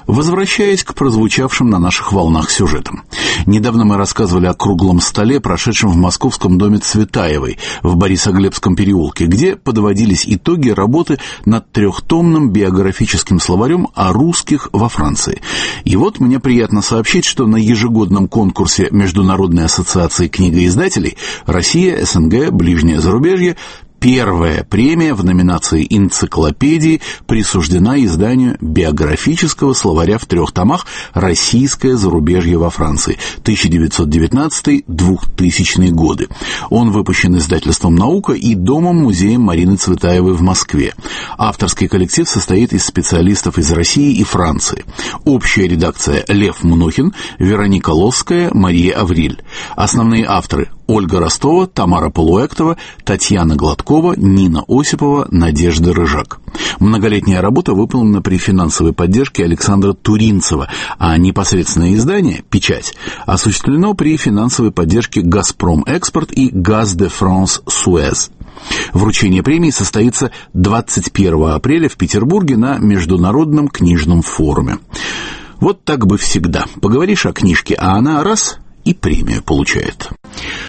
Возвращаясь к прозвучавшим на наших волнах сюжетам. Недавно мы рассказывали о круглом столе, прошедшем в московском доме Цветаевой в Борисоглебском переулке, где подводились итоги работы над 3-томным биографическим словарем о русских во Франции. И вот мне приятно сообщить, что на ежегодном конкурсе Международной ассоциации книгоиздателей «Россия, СНГ, Ближнее зарубежье» первая премия в номинации «Энциклопедии» присуждена изданию биографического словаря в 3 томах «Российское зарубежье во Франции» 1919-2000 годы. Он выпущен издательством «Наука» и Домом-музеем Марины Цветаевой в Москве. Авторский коллектив состоит из специалистов из России и Франции. Общая редакция Лев Мнохин, Вероника Лосская, Мария Авриль. Основные авторы Ольга Ростова, Тамара Полуэктова, Татьяна Гладкова, Нина Осипова, Надежда Рыжак. Многолетняя работа выполнена при финансовой поддержке Александра Туринцева, а непосредственное издание «Печать» осуществлено при финансовой поддержке «Газпром Экспорт» и «Газ де Франс Суэз». Вручение премии состоится 21 апреля в Петербурге на Международном книжном форуме. Вот так бы всегда. Поговоришь о книжке, а она раз — и премию получает.